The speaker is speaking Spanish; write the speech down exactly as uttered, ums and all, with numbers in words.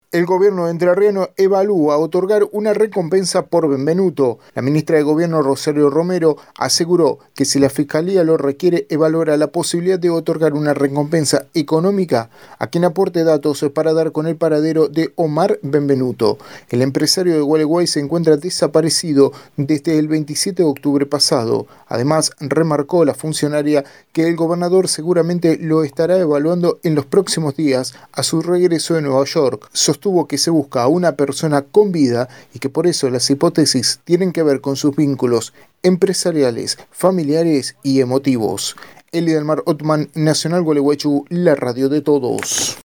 El gobierno entrerriano evalúa otorgar una recompensa por Benvenuto. La ministra de Gobierno, Rosario Romero, aseguró que si la Fiscalía lo requiere, evaluará la posibilidad de otorgar una recompensa económica a quien aporte datos para dar con el paradero de Omar Benvenuto. El empresario de Gualeguay se encuentra desaparecido desde el veintisiete de octubre pasado. Además, remarcó la funcionaria que el gobernador seguramente lo estará evaluando en los próximos días a su regreso de Nueva York. Sostuvo que se busca a una persona con vida y que por eso las hipótesis tienen que ver con sus vínculos empresariales, familiares y emotivos. Eli Delmar Ottman, Nacional Gualeguaychú, la radio de todos.